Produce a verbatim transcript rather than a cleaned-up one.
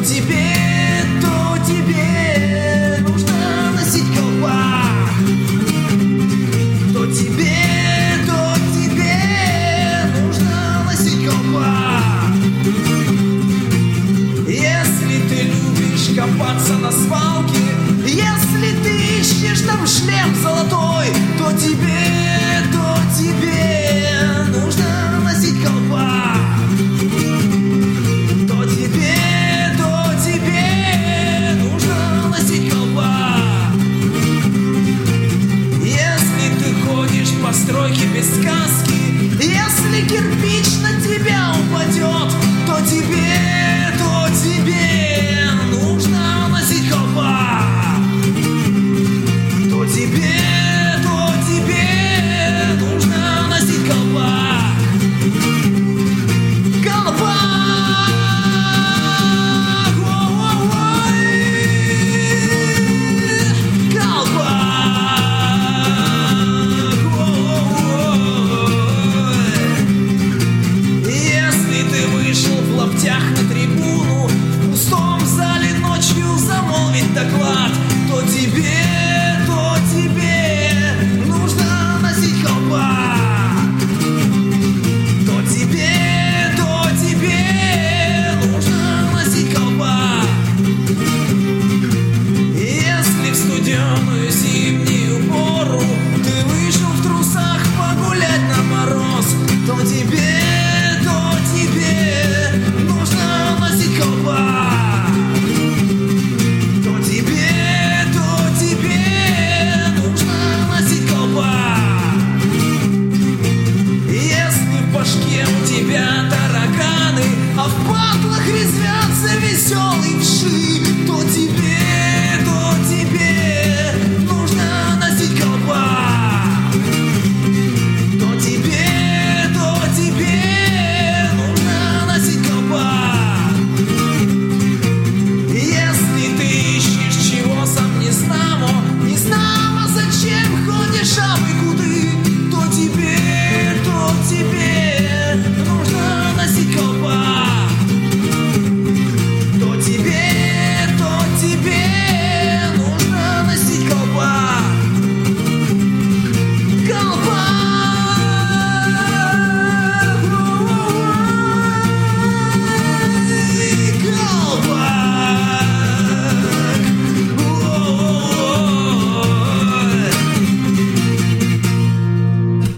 тебе, то тебе нужно носить колпак. То тебе, то тебе нужно носить колпак. Если ты любишь копаться на свалке, если ты ищешь там шлем золотой, то тебе, то тебе нужно носить колпак. То тебе, то тебе нужно носить колпак. Если ты ходишь по стройке без сказки, если кирпич на тебе